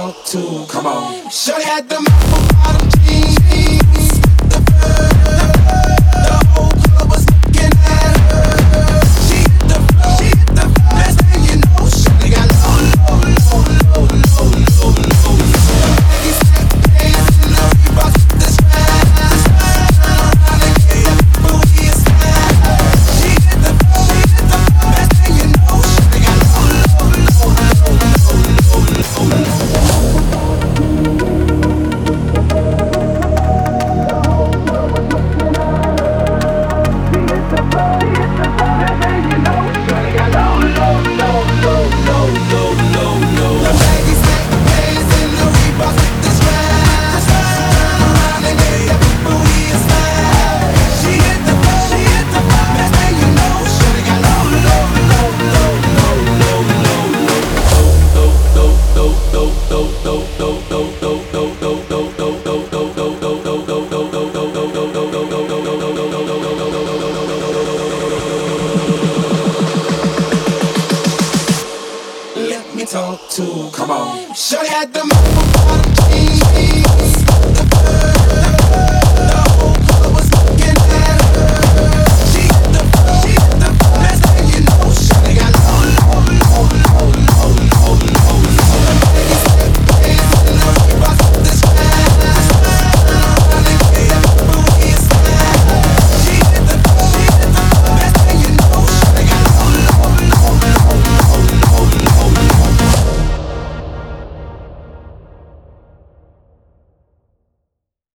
talk to. Come on. Shorty had them apple bottom jeans. The whole club was looking at her. She hit the floor. Best thing you know, shorty got low. Baggy sack pants and the Reeboks with the straps. Around and get up, booty is flat. She hit the floor. Best thing you know, shorty got low. Let me talk to, come on. Shorty had them apple bottom